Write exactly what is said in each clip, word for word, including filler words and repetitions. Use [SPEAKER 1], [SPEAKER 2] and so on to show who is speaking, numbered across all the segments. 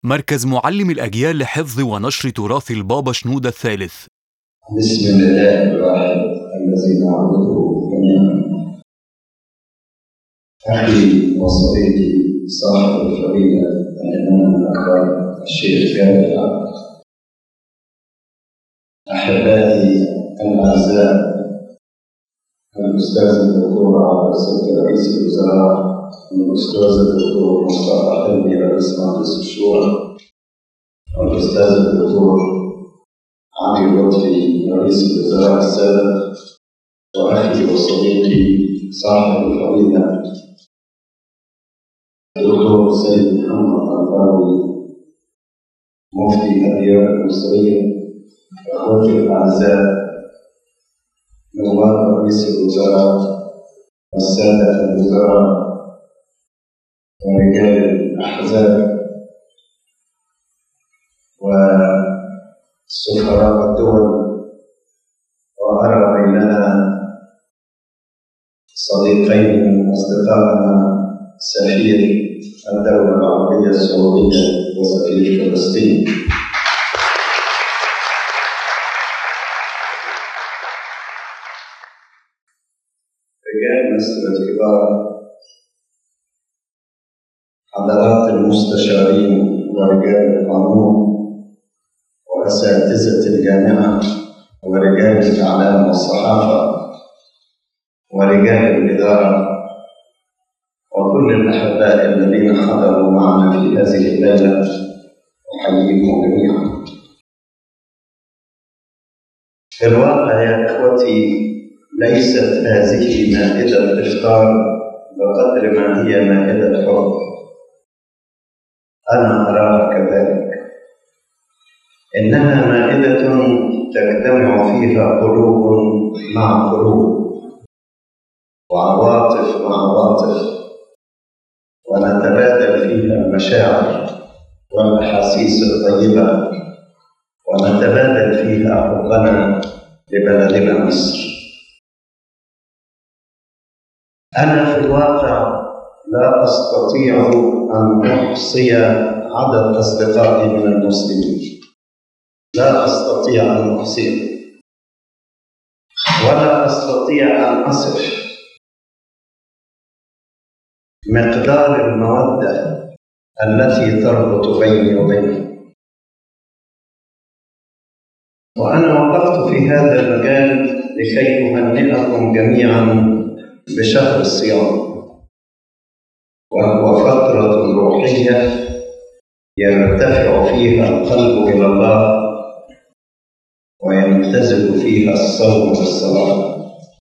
[SPEAKER 1] مركز معلم الأجيال لحفظ ونشر تراث البابا شنودة الثالث.
[SPEAKER 2] بسم الله الواحد الذي نعبده جميعا. أخي وصديقي صاحب الفضيلة الإمام الأكبر الشيخ جابر العبد، أحبائي الأعزاء الأستاذ الدكتور عبد الستر رئيس الوزراء، الأستاذ الدكتور مصطفى حلمي رئيس مجلس الشورى، والأستاذ الدكتور علي لطفي رئيس الوزراء السابق، وأخي وصديقي صاحب الفضيلة الدكتور سيد محمد الطنطاوي مفتي الديار المصرية، أخوتي الأعزاء نواب رئيس الوزراء والسادة الوزراء ورجال الأحزاب وسفراء الدول، وأرى بيننا صديقين أصدقائنا سفير الدولة العربية السعودية وسفير فلسطين. رجال مصر الكبار، حضرات المستشارين ورجال القانون وأساتذة الجامعة ورجال الإعلام والصحافة ورجال الإدارة وكل الأحباء الذين حضروا معنا في هذه الليلة، أحييكم جميعا. في الواقع يا إخوتي ليست هذه مائدة إفطار بقدر ما هي مائدة حب، أنا أراها كذلك. إنها مائدة تجتمع فيها قلوب مع قلوب وعواطف مع عواطف، ونتبادل فيها المشاعر والأحاسيس الطيبة، ونتبادل فيها حبنا لبلدنا مصر. أنا في الواقع لا أستطيع أن أحصي عدد أصدقائي من المسلمين، لا أستطيع أن أحصيه، ولا أستطيع أن أصف مقدار المودة التي تربط بيني وبينهم. وأنا وقفت في هذا المجال لكي أهنئكم جميعا بشهر الصيام، وهو فترة روحية يرتفع فيها القلب إلى الله ويمتزج فيها الصوم والصلاة،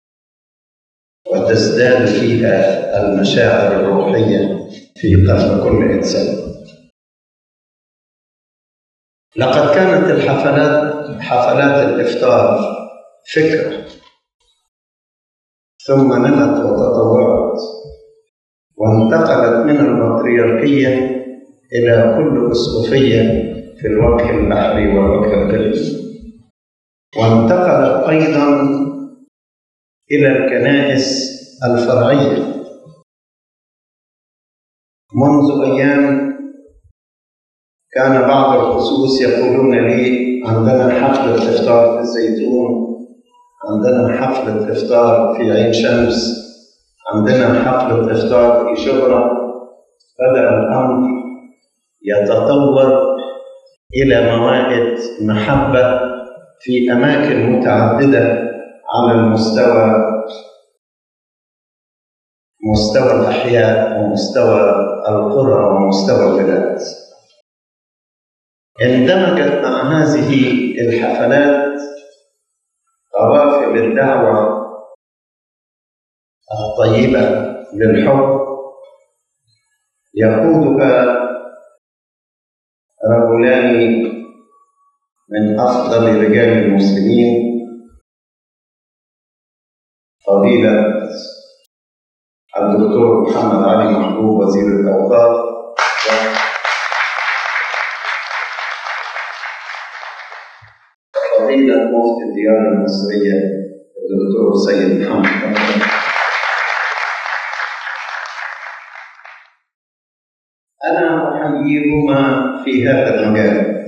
[SPEAKER 2] وتزداد فيها المشاعر الروحية في قلب كل إنسان. لقد كانت الحفلات حفلات الإفطار فكرة، ثم نمت وتطورت وانتقلت من البطريركية إلى كل أسقفية في الوجه البحري والوجه الغربي، وانتقلت أيضا إلى الكنائس الفرعية. منذ أيام كان بعض الخصوص يقولون لي: عندنا حفلة إفطار في الزيتون، عندنا حفلة إفطار في عين شمس، عندنا حفلة إفطار في شبرا. بدأ الأمر يتطور إلى موائد محبة في أماكن متعددة على المستوى مستوى الأحياء ومستوى القرى ومستوى البلاد. اندمجت مع هذه الحفلات قوافل الدعوة الطيبة للحب يقودها رجلان من أفضل رجال المسلمين، فضيلة الدكتور محمد علي محبوب وزير الأوقاف، وفضيلة مفتي الديار المصرية الدكتور سيد محمد. أنا أحيي أحييهما في هذا المجال،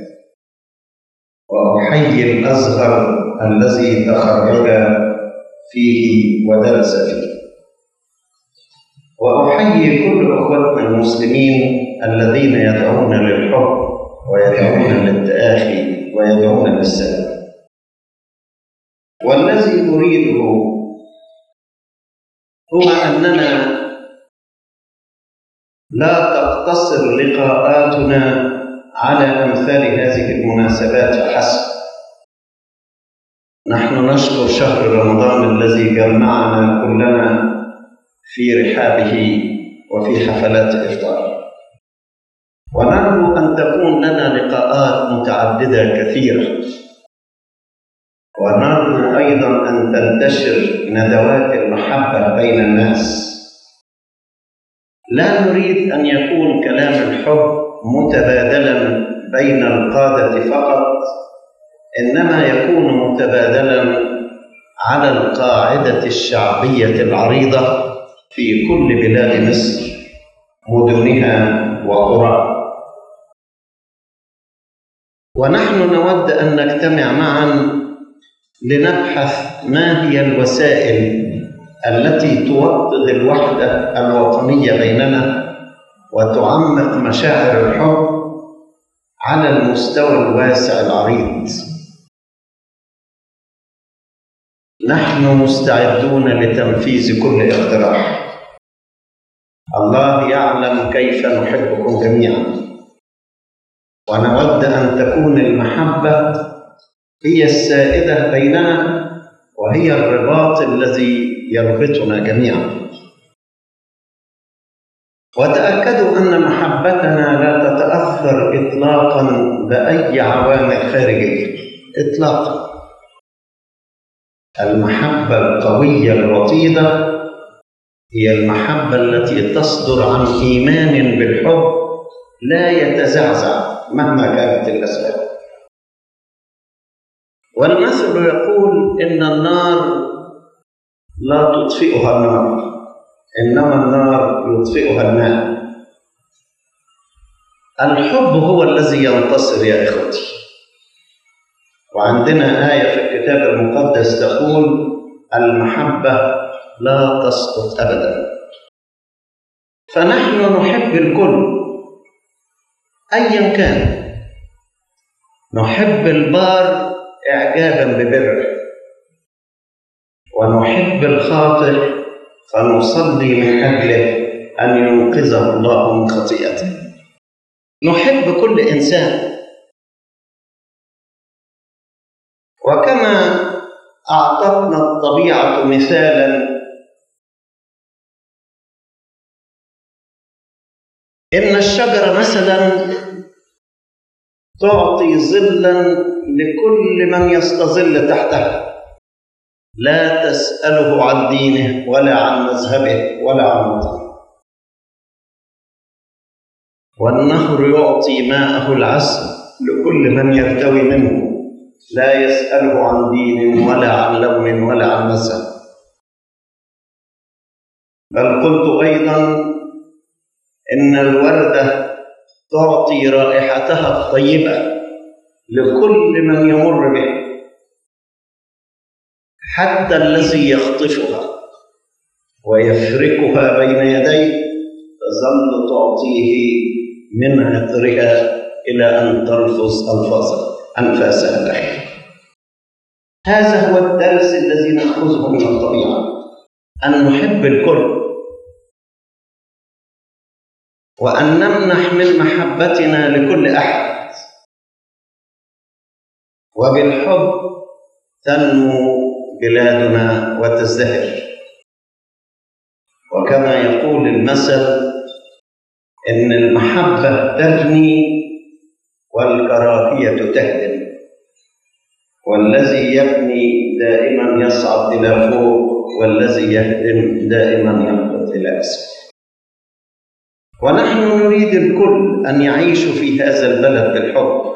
[SPEAKER 2] وأحيي الأزهر الذي تخرج فيه ودرس فيه، وأحيي كل أخوتنا المسلمين الذين يدعون للحب ويدعون للتآخي ويدعون للسلام. والذي أريده هو أننا لا تقتصر لقاءاتنا على أمثال هذه المناسبات فحسب. نحن نشكر شهر رمضان الذي جمعنا كلنا في رحابه وفي حفلات الإفطار، ونرجو أن تكون لنا لقاءات متعددة كثيرة، ونرجو أيضا أن تنتشر ندوات المحبة بين الناس. لا نريد أن يكون كلام الحب متبادلا بين القادة فقط، إنما يكون متبادلا على القاعدة الشعبية العريضة في كل بلاد مصر مدنها وقراها. ونحن نود أن نجتمع معا لنبحث ما هي الوسائل التي توطد الوحدة الوطنية بيننا وتعمق مشاعر الحب على المستوى الواسع العريض. نحن مستعدون لتنفيذ كل اقتراح. الله يعلم كيف نحبكم جميعا، ونود أن تكون المحبة هي السائدة بيننا، وهي الرباط الذي يربطنا جميعا. وتأكدوا أن محبتنا لا تتأثر إطلاقا بأي عوامل خارجية إطلاقا. المحبة القوية الوطيدة هي المحبة التي تصدر عن إيمان بالحب لا يتزعزع مهما كانت الأسباب. والمثل يقول إن النار لا تطفئها النار، إنما النار يطفئها الماء. الحب هو الذي ينتصر يا إخوتي. وعندنا آية في الكتاب المقدس تقول المحبة لا تسقط أبدا. فنحن نحب الكل أيا كان. نحب البار إعجابا ببره، ونحب الخاطئ فنصلي من أجله أن ينقذه الله من خطيئته. نحب كل إنسان، وكما أعطتنا الطبيعة مثالا إن الشجرة مثلا تعطي ظلا لكل من يستظل تحتها، لا تسأله عن دينه ولا عن مذهبه ولا عن وطنه. والنهر يعطي ماءه العذب لكل من يرتوي منه، لا يسأله عن دين ولا عن لون ولا عن مذهب. بل قلت أيضا إن الوردة تعطي رائحتها الطيبة لكل من يمر به، حتى الذي يخطفها ويفركها بين يديه تظل تعطيه من عطرها إلى أن تلفظ ألفاظها أنفاسها الأخيرة. هذا هو الدرس الذي نأخذه من الطبيعة، أن نحب الكل، وأن نمنح من محبتنا لكل أحد. وبالحب تنمو بلادنا وتزدهر. وكما يقول المثل إن المحبة تبني والكراهية تهدم، والذي يبني دائما يصعد إلى فوق، والذي يهدم دائما يهبط إلى أسفل. ونحن نريد الكل أن يعيشوا في هذا البلد بالحب.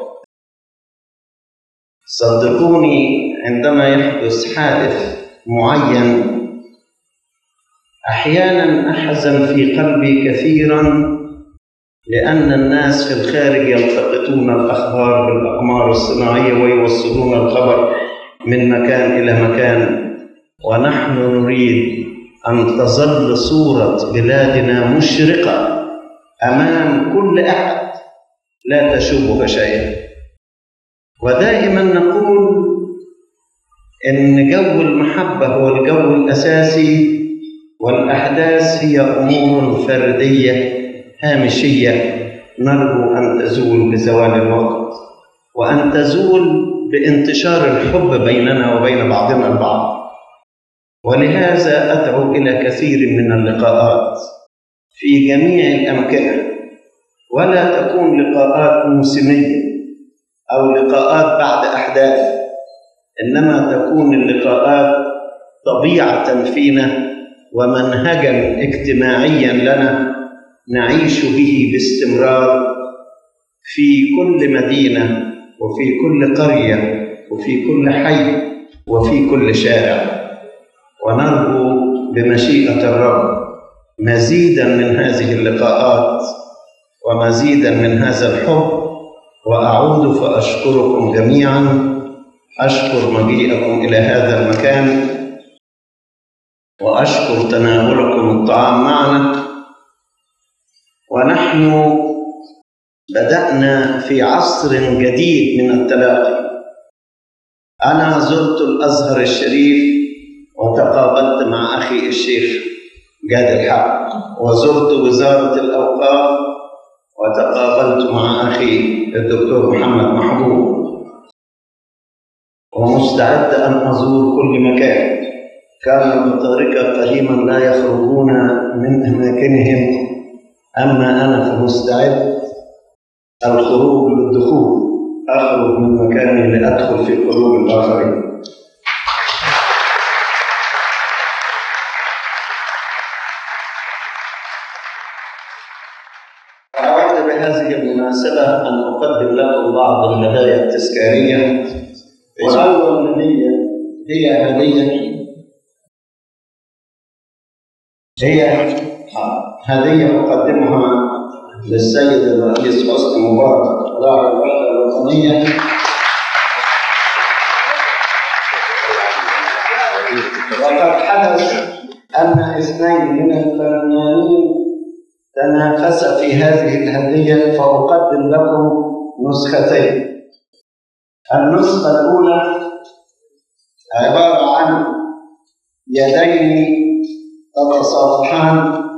[SPEAKER 2] صدقوني عندما يحدث حادث معين أحيانا أحزن في قلبي كثيرا لأن الناس في الخارج يلتقطون الأخبار بالأقمار الصناعية ويوصلون الخبر من مكان إلى مكان، ونحن نريد أن تظل صورة بلادنا مشرقة أمام كل أحد لا تشوبها شيئا. ودائما نقول إن جو المحبة هو الجو الأساسي، والأحداث هي أمور فردية هامشية نرجو أن تزول بزوال الوقت، وأن تزول بانتشار الحب بيننا وبين بعضنا البعض. ولهذا أدعو إلى كثير من اللقاءات في جميع الأمكنة، ولا تكون لقاءات موسمية أو لقاءات بعد أحداث، إنما تكون اللقاءات طبيعة فينا ومنهجا اجتماعيا لنا نعيش به باستمرار في كل مدينة وفي كل قرية وفي كل حي وفي كل شارع. ونرجو بمشيئة الرب مزيدا من هذه اللقاءات ومزيدا من هذا الحب. وأعود فأشكركم جميعا، أشكر مجيئكم إلى هذا المكان، وأشكر تناولكم الطعام معنا. ونحن بدأنا في عصر جديد من التلاقي. أنا زرت الأزهر الشريف وتقابلت مع أخي الشيخ جاد الحق، وزرت وزارة الأوقاف وتقابلت مع أخي الدكتور محمد محبوب، ومستعد أن أزور كل مكان. كان المطارقة قديما لا يخرجون من أماكنهم، أما أنا فمستعد الخروج للدخول، أخرج من مكاني لأدخل في قلوب الآخرين. أود بهذه المناسبة أن أقدم لكم بعض الهدايا التذكارية. وأول هدية هي هدية هي هدية أقدمها للسيد الرئيس حسني مبارك راعي الوحدة الوطنية، وقد حدث أن اثنين من الفنانين تنافسا في هذه الهدية، فأقدم لكم نسختين. النسخة الأولى عبارة عن يدين تتصافحان،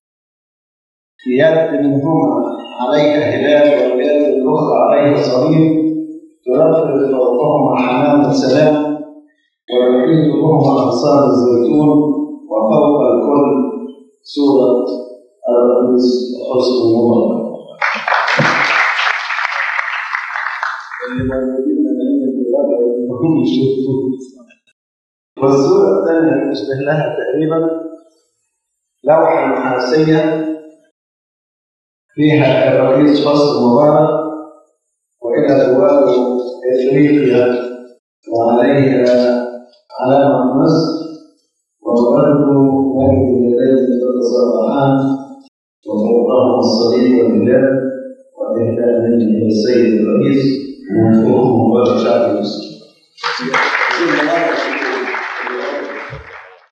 [SPEAKER 2] يد منهما عليها هلال واليد الأخرى عليها صليب، ترفرف فوقهما حمام السلام، ويحيط بهما أغصان الزيتون، وفوق الكل صورة الرئيس حسني مبارك. اللي موجودين هم يشوفوا. والصورة الثانية تشبه لها تقريبا لوحة نحاسية فيها الرئيس حسني مبارك وإلى جواره إفريقيا وعليها علامة مصر، وبرضه مجد اليدين تتصافحان وفوقهما الصليب والهلال، وإهداء منه السيد الرئيس ومن فوقه مبارك شعب مصر.